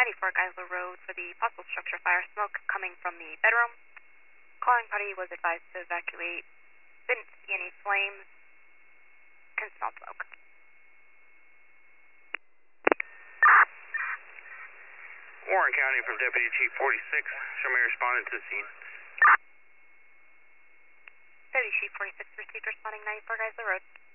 94 Geisler Road for the possible structure fire. Smoke coming from the bedroom. Calling party was advised to evacuate. Didn't see any flames. Can smell smoke. Warren County from Deputy Chief 46. Show me responding to the scene. Deputy Chief 46 received responding 94 Geisler Road.